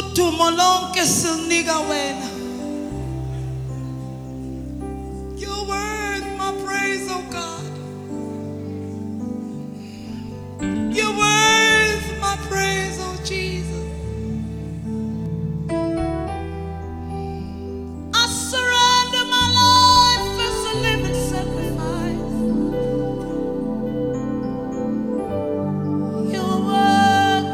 udumo lonke silinika wena. You're worth my praise, oh God. You're worth my praise, oh Jesus. I surrender my life as a living sacrifice. You're worth,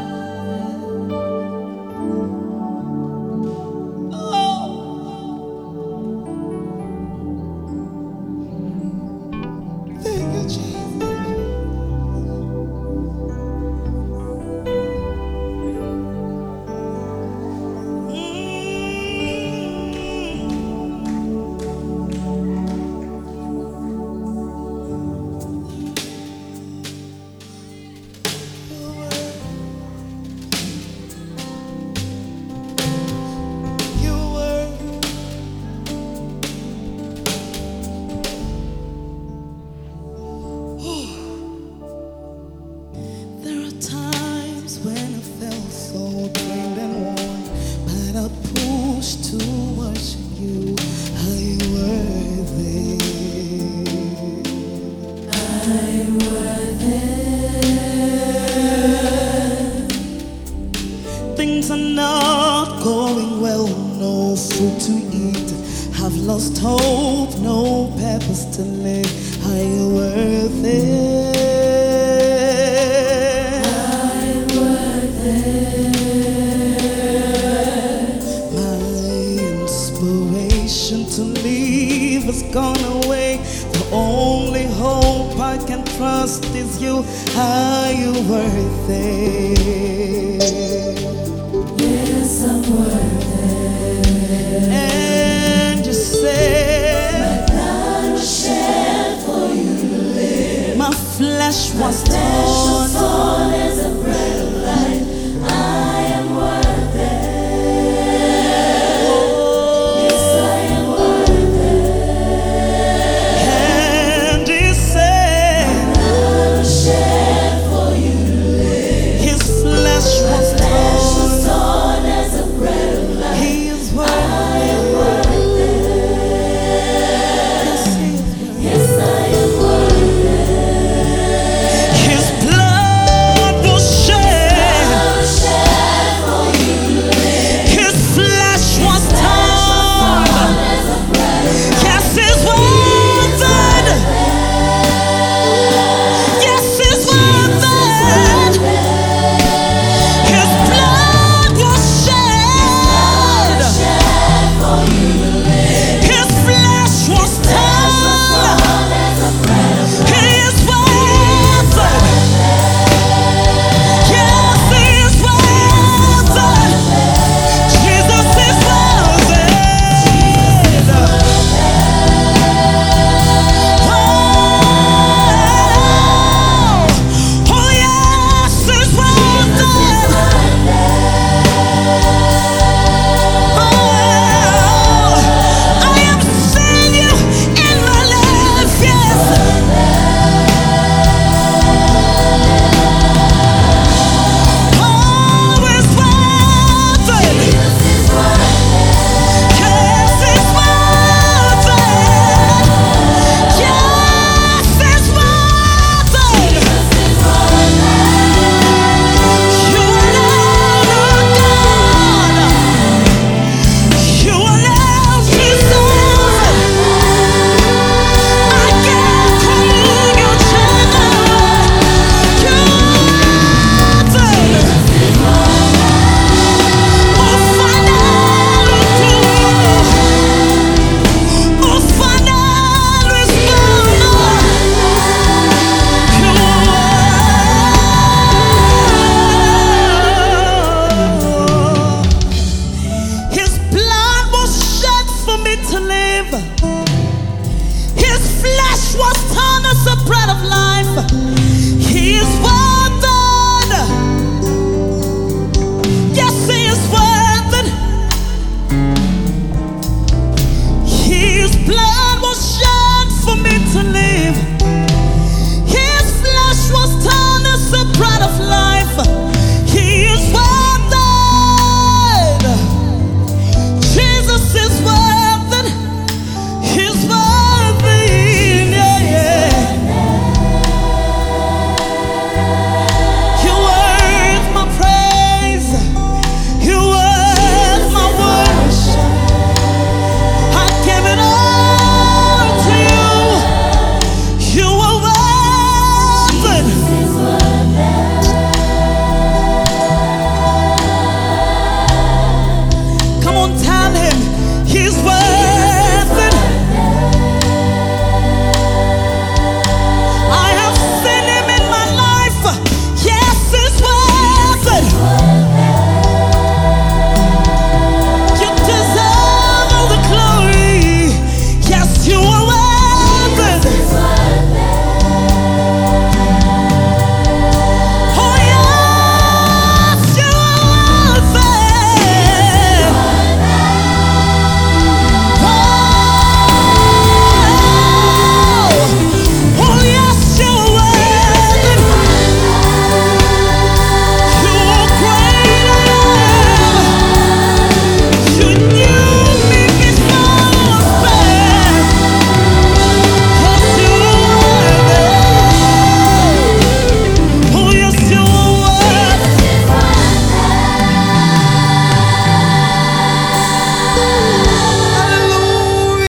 oh, thank you, Jesus. There are times when I felt so drained and worn, but I pushed to worship you. Are you worthy? Things are not going well, no food to eat. Have lost hope, no purpose to live. Are you worthy? To leave has gone away. The only hope I can trust is you. Are you worthy?